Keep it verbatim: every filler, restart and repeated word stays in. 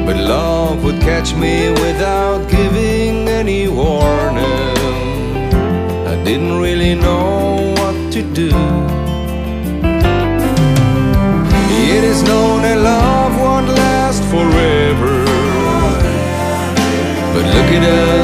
but love would catch me without giving any warning. I didn't really know what to do. It is known that love won't last forever, but look at us